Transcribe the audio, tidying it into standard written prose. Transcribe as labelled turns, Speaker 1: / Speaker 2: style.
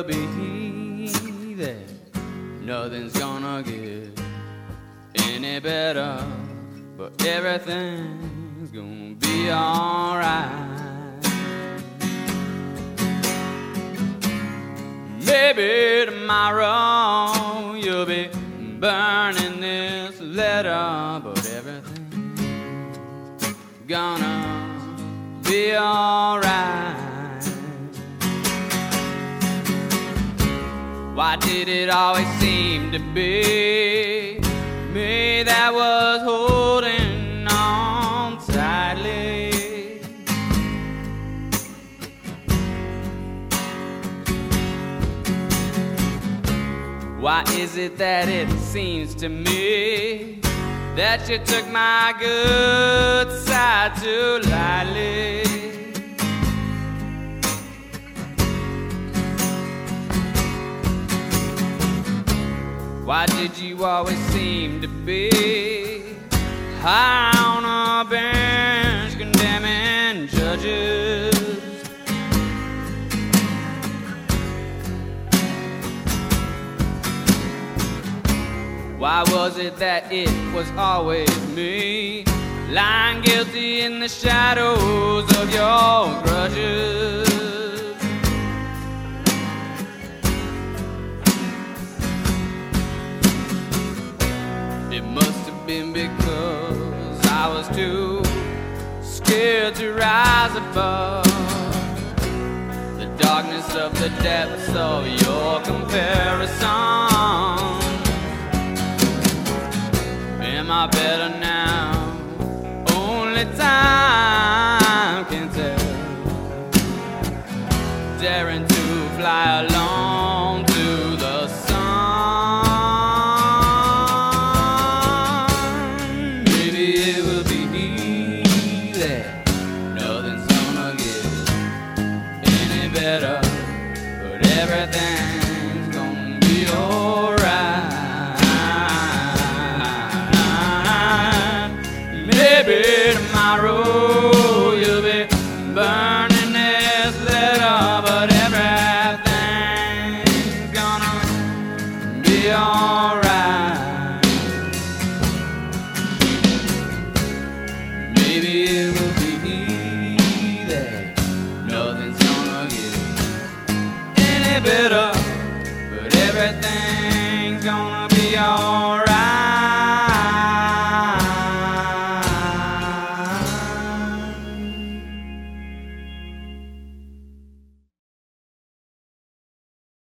Speaker 1: will be that nothing's gonna get any better, but everything's gonna be alright. Maybe tomorrow you'll be burning this letter, but everything's gonna be alright. Why did it always seem to be me that was holding on tightly? Why is it that it seems to me that you took my good side too lightly? Why did you always seem to be high on a bench condemning judges? Why was it that it was always me lying guilty in the shadows of your grudges? It must have been because I was too scared to rise above the darkness of the depths of your comparison. Am I better now? Only time can tell. Daring to fly alone to the sun. Maybe it will be that nothing's gonna get any better, but everything's gonna be alright. Maybe tomorrow you'll be burning this letter, but everything's gonna be alright. Maybe it will be that nothing's gonna get any better, but everything